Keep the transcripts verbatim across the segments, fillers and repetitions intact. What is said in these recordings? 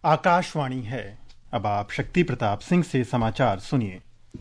आकाशवाणी है। अब आप शक्ति प्रताप सिंह से समाचार सुनिए।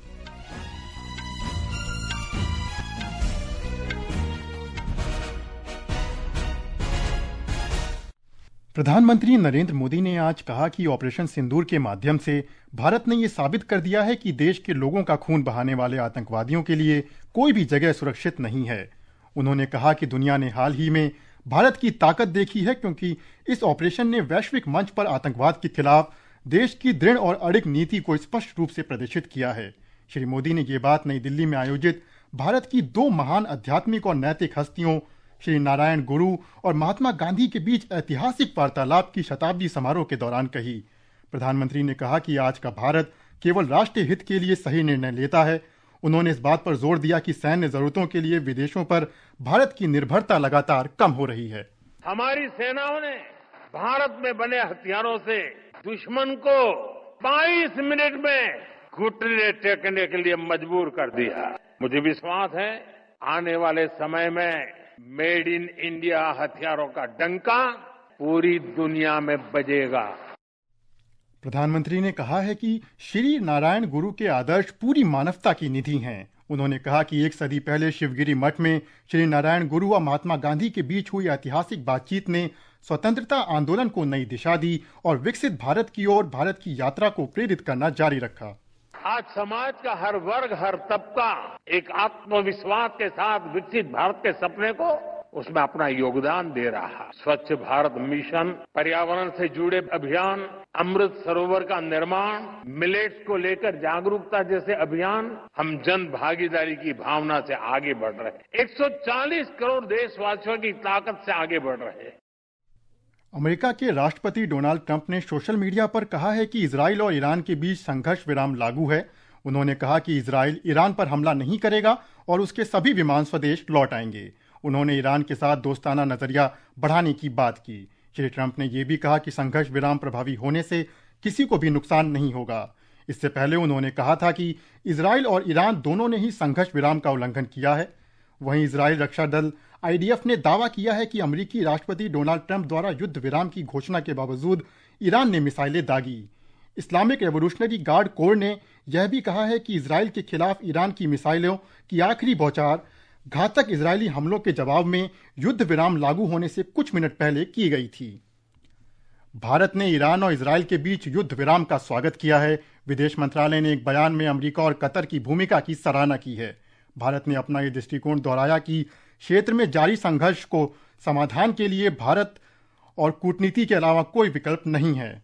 प्रधानमंत्री नरेंद्र मोदी ने आज कहा कि ऑपरेशन सिंदूर के माध्यम से भारत ने यह साबित कर दिया है कि देश के लोगों का खून बहाने वाले आतंकवादियों के लिए कोई भी जगह सुरक्षित नहीं है। उन्होंने कहा कि दुनिया ने हाल ही में भारत की ताकत देखी है, क्योंकि इस ऑपरेशन ने वैश्विक मंच पर आतंकवाद के खिलाफ देश की दृढ़ और अड़िग नीति को स्पष्ट रूप से प्रदर्शित किया है। श्री मोदी ने ये बात नई दिल्ली में आयोजित भारत की दो महान आध्यात्मिक और नैतिक हस्तियों श्री नारायण गुरु और महात्मा गांधी के बीच ऐतिहासिक वार्तालाप की शताब्दी समारोह के दौरान कही। प्रधानमंत्री ने कहा कि आज का भारत केवल राष्ट्रीय हित के लिए सही निर्णय लेता है। उन्होंने इस बात पर जोर दिया कि सैन्य जरूरतों के लिए विदेशों पर भारत की निर्भरता लगातार कम हो रही है। हमारी सेनाओं ने भारत में बने हथियारों से दुश्मन को बाईस मिनट में घुटने टेकने के लिए मजबूर कर दिया। मुझे विश्वास है आने वाले समय में मेड इन इंडिया हथियारों का डंका पूरी दुनिया में बजेगा। प्रधानमंत्री ने कहा है कि श्री नारायण गुरु के आदर्श पूरी मानवता की निधि हैं। उन्होंने कहा कि एक सदी पहले शिवगिरी मठ में श्री नारायण गुरु व महात्मा गांधी के बीच हुई ऐतिहासिक बातचीत ने स्वतंत्रता आंदोलन को नई दिशा दी और विकसित भारत की ओर भारत की यात्रा को प्रेरित करना जारी रखा। आज समाज का हर वर्ग, हर तबका एक आत्मविश्वास के साथ विकसित भारत के सपने को उसमें अपना योगदान दे रहा है। स्वच्छ भारत मिशन, पर्यावरण से जुड़े अभियान, अमृत सरोवर का निर्माण, मिलेट्स को लेकर जागरूकता जैसे अभियान, हम जन भागीदारी की भावना से आगे बढ़ रहे हैं। एक सौ चालीस करोड़ देशवासियों की ताकत से आगे बढ़ रहे हैं। अमेरिका के राष्ट्रपति डोनाल्ड ट्रंप ने सोशल मीडिया पर कहा है कि इजराइल और ईरान के बीच संघर्ष विराम लागू है। उन्होंने कहा कि इजराइल ईरान पर हमला नहीं करेगा और उसके सभी विमान स्वदेश लौट आएंगे। उन्होंने ईरान के साथ दोस्ताना नजरिया बढ़ाने की बात की। श्री ट्रंप ने यह भी कहा कि संघर्ष विराम प्रभावी होने से किसी को भी नुकसान नहीं होगा। इससे पहले उन्होंने कहा था कि इजराइल और ईरान दोनों ने ही संघर्ष विराम का उल्लंघन किया है। वहीं इजराइल रक्षा दल आई डी एफ ने दावा किया है कि अमेरिकी राष्ट्रपति डोनाल्ड ट्रंप द्वारा युद्ध विराम की घोषणा के बावजूद ईरान ने मिसाइलें दागी। इस्लामिक रेवोल्यूशनरी गार्ड कोर ने यह भी कहा है कि इजराइल के खिलाफ ईरान की मिसाइलों की आखिरी बौछार घातक इजरायली हमलों के जवाब में युद्ध विराम लागू होने से कुछ मिनट पहले की गई थी। भारत ने ईरान और इजराइल के बीच युद्ध विराम का स्वागत किया है। विदेश मंत्रालय ने एक बयान में अमेरिका और कतर की भूमिका की सराहना की है। भारत ने अपना यह दृष्टिकोण दोहराया कि क्षेत्र में जारी संघर्ष को समाधान के लिए भारत और कूटनीति के अलावा कोई विकल्प नहीं है।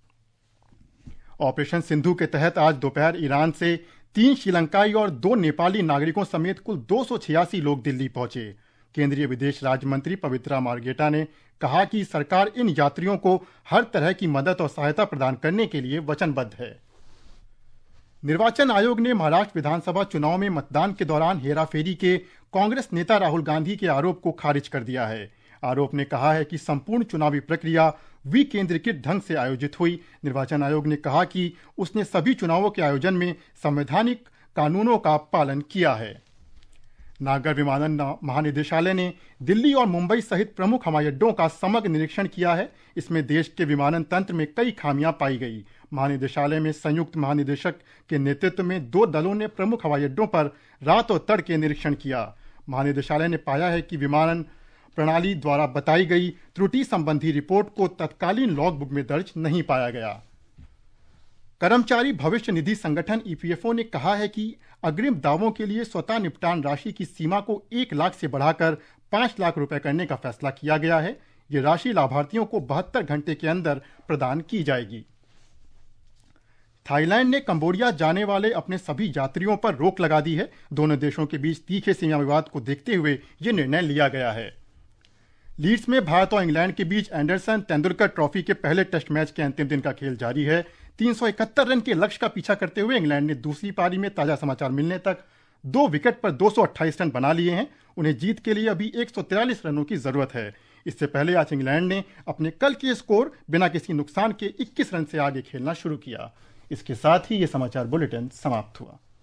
ऑपरेशन सिंधु के तहत आज दोपहर ईरान से तीन श्रीलंकाई और दो नेपाली नागरिकों समेत कुल दो सौ छियासी लोग दिल्ली पहुंचे। केंद्रीय विदेश राज्य मंत्री पवित्रा मार्गेटा ने कहा कि सरकार इन यात्रियों को हर तरह की मदद और सहायता प्रदान करने के लिए वचनबद्ध है। निर्वाचन आयोग ने महाराष्ट्र विधानसभा चुनाव में मतदान के दौरान हेराफेरी के कांग्रेस नेता राहुल गांधी के आरोप को खारिज कर दिया है। आरोप ने कहा है कि संपूर्ण चुनावी प्रक्रिया विकेंद्रीकृत ढंग से आयोजित हुई। निर्वाचन आयोग ने कहा कि उसने सभी चुनावों के आयोजन में संवैधानिक कानूनों का पालन किया है। नागर विमानन महानिदेशालय ने दिल्ली और मुंबई सहित प्रमुख हवाई अड्डों का समग्र निरीक्षण किया है। इसमें देश के विमानन तंत्र में कई खामियां पाई गई। महानिदेशालय में संयुक्त महानिदेशक के नेतृत्व में दो दलों ने प्रमुख हवाई अड्डों पर रात और तड़के निरीक्षण किया। महानिदेशालय ने पाया है कि विमानन प्रणाली द्वारा बताई गई त्रुटि संबंधी रिपोर्ट को तत्कालीन लॉग बुक में दर्ज नहीं पाया गया। कर्मचारी भविष्य निधि संगठन ई पी एफ ओ ने कहा है कि अग्रिम दावों के लिए स्वतः निपटान राशि की सीमा को एक लाख से बढ़ाकर पांच लाख रुपए करने का फैसला किया गया है। ये राशि लाभार्थियों को बहत्तर घंटे के अंदर प्रदान की जाएगी। थाईलैंड ने कंबोडिया जाने वाले अपने सभी यात्रियों पर रोक लगा दी है। दोनों देशों के बीच तीखे सीमा विवाद को देखते हुए ये निर्णय लिया गया है। लीड्स में भारत और इंग्लैंड के बीच एंडरसन तेंदुलकर ट्रॉफी के पहले टेस्ट मैच के अंतिम दिन का खेल जारी है। तीन सौ इकहत्तर रन के लक्ष्य का पीछा करते हुए इंग्लैंड ने दूसरी पारी में ताजा समाचार मिलने तक दो विकेट पर दो सौ अट्ठाईस रन बना लिए हैं। उन्हें जीत के लिए अभी एक सौ तिरालीस रनों की जरूरत है। इससे पहले आज इंग्लैंड ने अपने कल के स्कोर बिना किसी नुकसान के इक्कीस रन से आगे खेलना शुरू किया। इसके साथ ही ये समाचार बुलेटिन समाप्त हुआ।